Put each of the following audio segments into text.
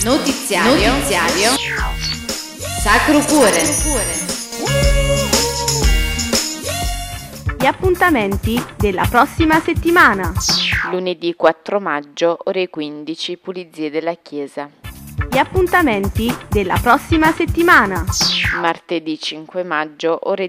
Notiziario Sacro Cuore. Gli appuntamenti della prossima settimana. Lunedì 4 maggio, ore 15, pulizie della chiesa. Gli appuntamenti della prossima settimana. Martedì 5 maggio, ore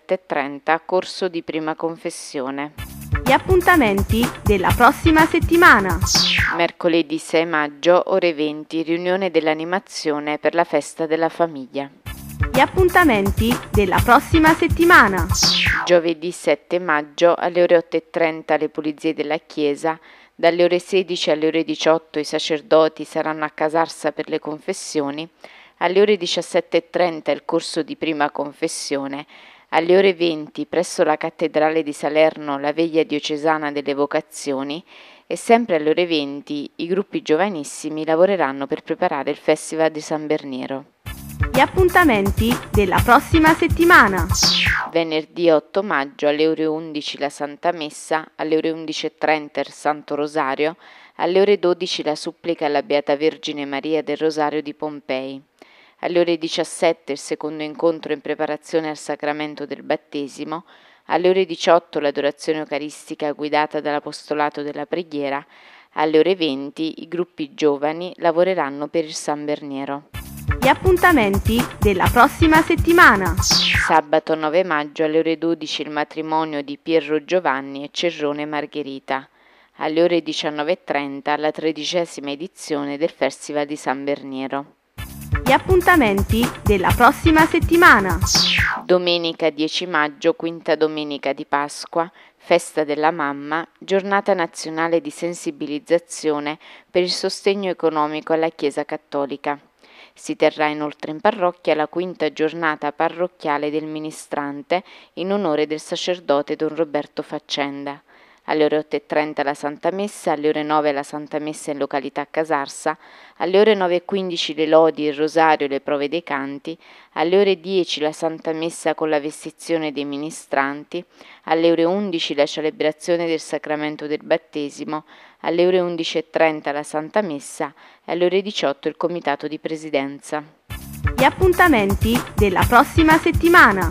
17:30, corso di prima confessione. Gli appuntamenti della prossima settimana. Mercoledì 6 maggio, ore 20, riunione dell'animazione per la festa della famiglia. Gli appuntamenti della prossima settimana. Giovedì 7 maggio, alle ore 8:30 le pulizie della chiesa. Dalle ore 16 alle ore 18 i sacerdoti saranno a Casarsa per le confessioni. Alle ore 17:30 il corso di prima confessione. Alle ore 20 presso la cattedrale di Salerno la veglia diocesana delle vocazioni e sempre alle ore 20 i gruppi giovanissimi lavoreranno per preparare il Festival di San Berniero. Gli appuntamenti della prossima settimana. Venerdì 8 maggio alle ore 11 la Santa Messa, alle ore 11:30 il Santo Rosario, alle ore 12 la supplica alla Beata Vergine Maria del Rosario di Pompei. Alle ore 17 il secondo incontro in preparazione al sacramento del battesimo, alle ore 18 l'adorazione eucaristica guidata dall'apostolato della preghiera, alle ore 20 i gruppi giovani lavoreranno per il San Berniero. Gli appuntamenti della prossima settimana. Sabato 9 maggio alle ore 12 il matrimonio di Piero Giovanni e Cerrone Margherita. Alle ore 19:30 la 13ª edizione del Festival di San Berniero. Gli appuntamenti della prossima settimana. Domenica 10 maggio, quinta domenica di Pasqua, festa della mamma, giornata nazionale di sensibilizzazione per il sostegno economico alla Chiesa Cattolica. Si terrà inoltre in parrocchia la quinta giornata parrocchiale del ministrante in onore del sacerdote Don Roberto Faccenda. Alle ore 8:30 la Santa Messa, alle ore 9 la Santa Messa in località Casarsa, alle ore 9:15 le lodi, il rosario e le prove dei canti, alle ore 10 la Santa Messa con la vestizione dei ministranti, alle ore 11 la celebrazione del sacramento del battesimo, alle ore 11:30 la Santa Messa e alle ore 18 il comitato di presidenza. Gli appuntamenti della prossima settimana.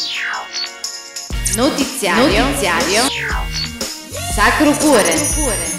Notiziario Sacro Cuore.